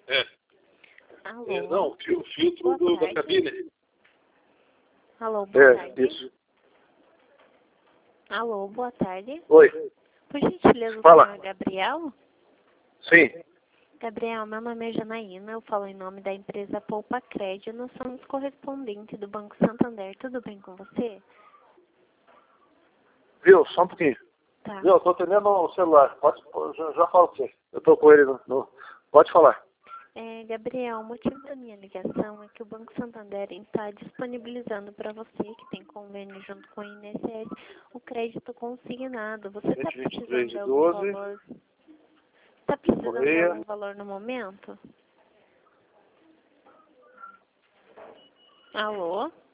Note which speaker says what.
Speaker 1: É.
Speaker 2: Alô?
Speaker 1: Não, o filtro da cabine.
Speaker 2: Alô, boa tarde.
Speaker 3: Isso.
Speaker 2: Alô, boa tarde.
Speaker 3: Oi.
Speaker 2: Por gentileza, o
Speaker 3: Fala.
Speaker 2: senhor Gabriel?
Speaker 3: Sim.
Speaker 2: Gabriel, meu nome é Janaína, eu falo em nome da empresa Poupa Crédito. Nós somos correspondentes do Banco Santander. Tudo bem com você?
Speaker 3: Viu? Só um pouquinho.
Speaker 2: Tá.
Speaker 3: Viu? Eu tô atendendo o celular. Já falo com você. Eu tô com ele Pode falar.
Speaker 2: Gabriel, o motivo da minha ligação é que o Banco Santander está disponibilizando para você, que tem convênio junto com o INSS, o crédito consignado. Você está precisando de algum valor? Está precisando de algum valor no momento? Alô?